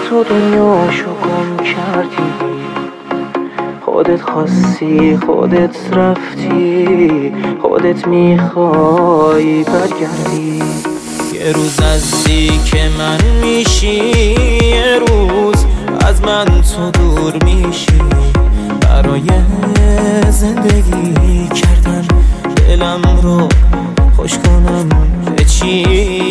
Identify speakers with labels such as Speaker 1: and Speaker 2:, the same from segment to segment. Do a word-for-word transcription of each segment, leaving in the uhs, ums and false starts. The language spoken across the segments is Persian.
Speaker 1: تو دنیاشو گم کردی، خودت خواستی خودت رفتی، خودت میخوای برگردی.
Speaker 2: یه روز نزدیک من میشی، یه روز از من تو دور میشی. برای زندگی کردن دلم رو خوش کنم به چی؟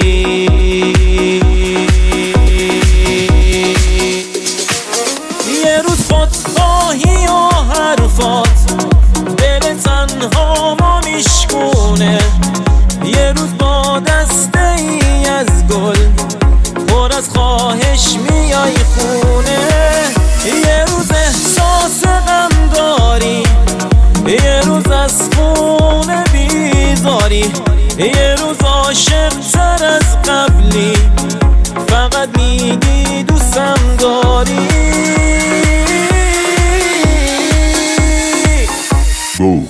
Speaker 2: یه روز خودخواهی و حرفات دل تنها ما میشکونه. یه روز با دسته ای از گل پر از خواهش میای خونه. یه روز احساس غم داری، یه روز از خونه بیزاری، یه روز عاشق تر از قبلی، فقط میگی دوستم داری. Go.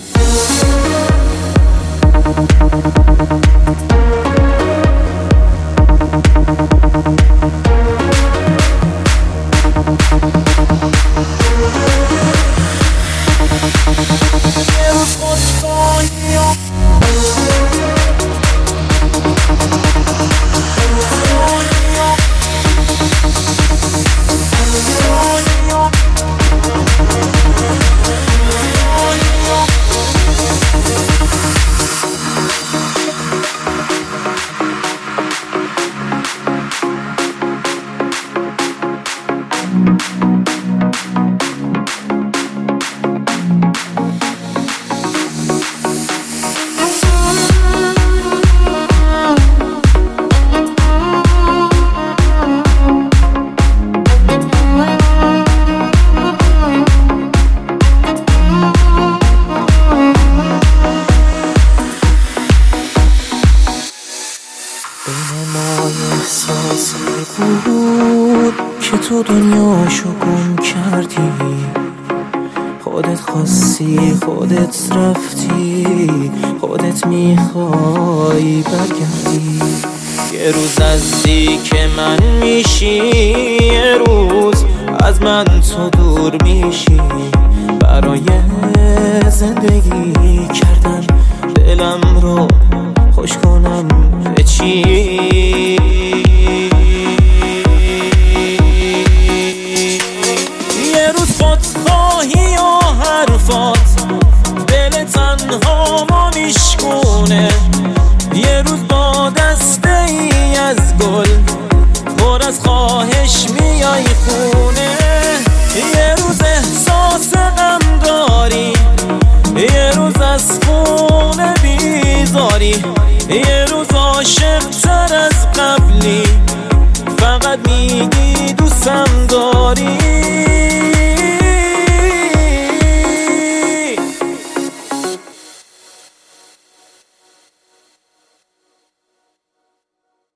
Speaker 2: احساسی بود که تو دنیاشو گم کردی، خودت خواستی خودت رفتی، خودت میخوای برگردی. یه روز نزدیک من میشی، یه روز از من تو دور میشی. برای زندگی کردن دلم رو خوش کنم به چی؟ یه روز خودخواهی و حرفات دل تنها ما میشکونه. یه روز با دسته ای از گل پر از خواهش میای خونه. یه روز احساس غم داری، یه روز از خونه بیزاری، یه روز عاشق تر از قبلی، فقط میگی دوستم